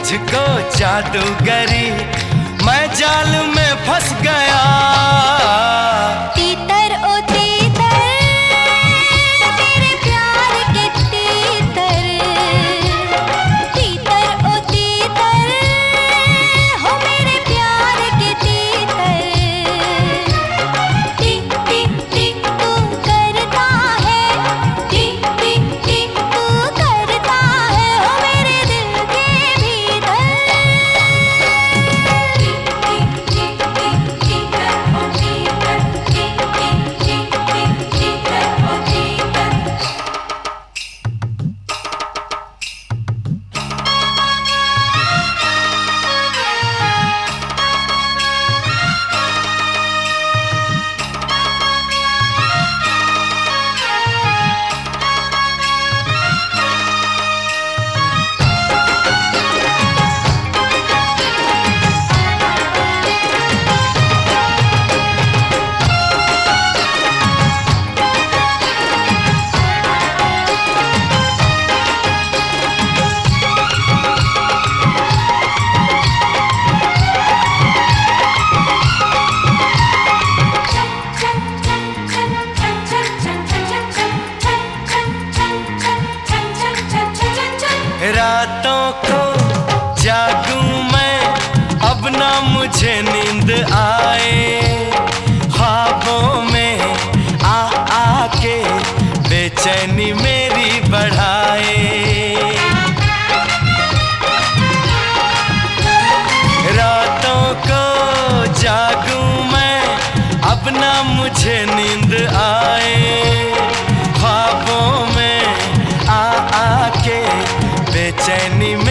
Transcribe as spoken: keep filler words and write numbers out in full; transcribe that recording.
तुझको जादूगरी, मैं जाल में फंस गया। तीतर ओ तीतर, तेरे प्यार के तीतर, तीतर ओ तीतर, हो मेरे प्यार के तीतर। टिक टिक टिक तू करता है, टिक टिक टिक तू करता है, हो मेरे दिल के भीतर। टिक टिक टिक टीकर ओ टीकर, टिक टिक टिक टिक टीकर ओ टीकर। रातों को जागूं मैं, अब ना मुझे नींद आए। ख्वाबों में आ आके बेचैनी मेरी बढ़ाए। रातों को जागूं मैं, अब ना मुझे नींद आए। ख्वाबों में आ आके बेचैनी